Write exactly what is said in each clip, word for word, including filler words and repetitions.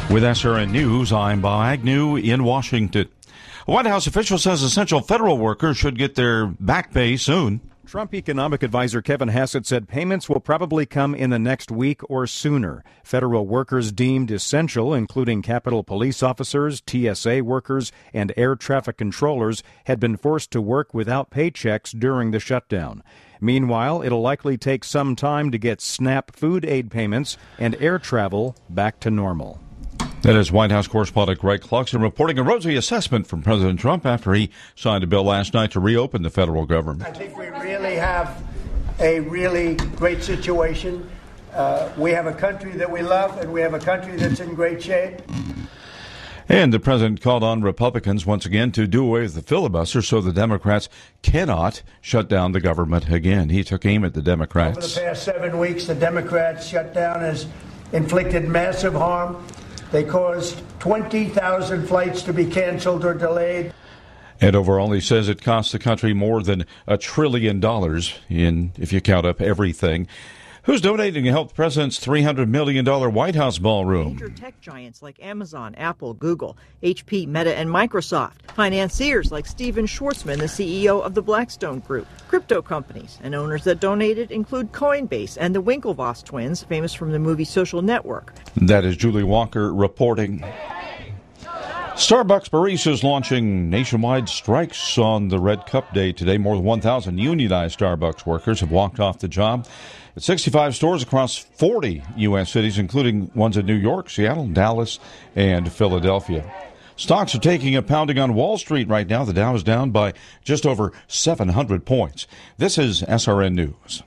With S R N News, I'm Bob Agnew in Washington. A White House official says essential federal workers should get their back pay soon. Trump economic advisor Kevin Hassett said payments will probably come in the next week or sooner. Federal workers deemed essential, including Capitol Police officers, T S A workers, and air traffic controllers, had been forced to work without paychecks during the shutdown. Meanwhile, it'll likely take some time to get SNAP food aid payments and air travel back to normal. That is White House correspondent Greg Clarkson reporting a rosy assessment from President Trump after he signed a bill last night to reopen the federal government. I think we really have a really great situation. Uh, we have a country that we love, and we have a country that's in great shape. And the president called on Republicans once again to do away with the filibuster so the Democrats cannot shut down the government again. He took aim at the Democrats. Over the past seven weeks, the Democrats' shutdown has inflicted massive harm. They caused twenty thousand flights to be canceled or delayed. And overall, he says it costs the country more than a trillion dollars in, if you count up everything. Who's donating to help the president's three hundred million dollars White House ballroom? Major tech giants like Amazon, Apple, Google, H P, Meta, and Microsoft. Financiers like Steven Schwarzman, the C E O of the Blackstone Group. Crypto companies and owners that donated include Coinbase and the Winklevoss twins, famous from the movie Social Network. That is Julie Walker reporting. Starbucks baristas launching nationwide strikes on the Red Cup Day today. More than one thousand unionized Starbucks workers have walked off the job at sixty-five stores across forty U S cities, including ones in New York, Seattle, Dallas, and Philadelphia. Stocks are taking a pounding on Wall Street right now. The Dow is down by just over seven hundred points. This is S R N News.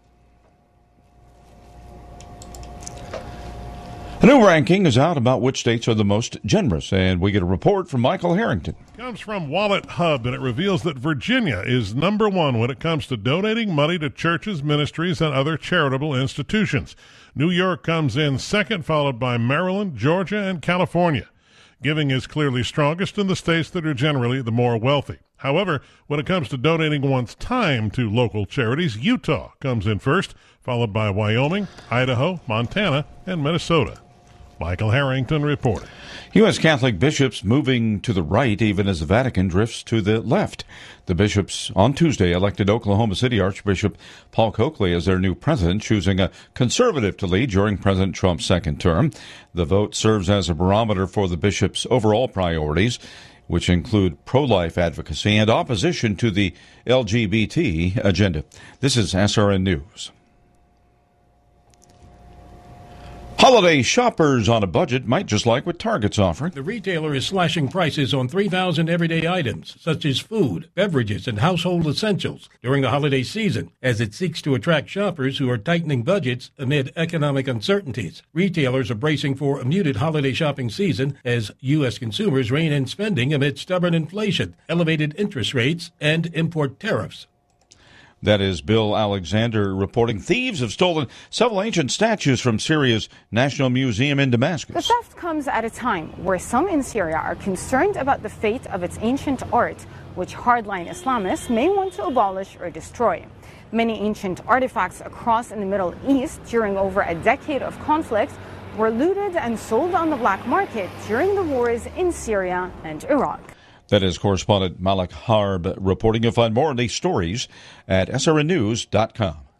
A new ranking is out about which states are the most generous, and we get a report from Michael Harrington. It comes from Wallet Hub, and it reveals that Virginia is number one when it comes to donating money to churches, ministries, and other charitable institutions. New York comes in second, followed by Maryland, Georgia, and California. Giving is clearly strongest in the states that are generally the more wealthy. However, when it comes to donating one's time to local charities, Utah comes in first, followed by Wyoming, Idaho, Montana, and Minnesota. Michael Harrington reporting. U S Catholic bishops moving to the right even as the Vatican drifts to the left. The bishops on Tuesday elected Oklahoma City Archbishop Paul Coakley as their new president, choosing a conservative to lead during President Trump's second term. The vote serves as a barometer for the bishop's overall priorities, which include pro-life advocacy and opposition to the L G B T agenda. This is S R N News. Holiday shoppers on a budget might just like what Target's offering. The retailer is slashing prices on three thousand everyday items, such as food, beverages, and household essentials during the holiday season, as it seeks to attract shoppers who are tightening budgets amid economic uncertainties. Retailers are bracing for a muted holiday shopping season as U S consumers rein in spending amid stubborn inflation, elevated interest rates, and import tariffs. That is Bill Alexander reporting. Thieves have stolen several ancient statues from Syria's National Museum in Damascus. The theft comes at a time where some in Syria are concerned about the fate of its ancient art, which hardline Islamists may want to abolish or destroy. Many ancient artifacts across in the Middle East during over a decade of conflict were looted and sold on the black market during the wars in Syria and Iraq. That is correspondent Malik Harb reporting. You'll find more on these stories at S R N news dot com.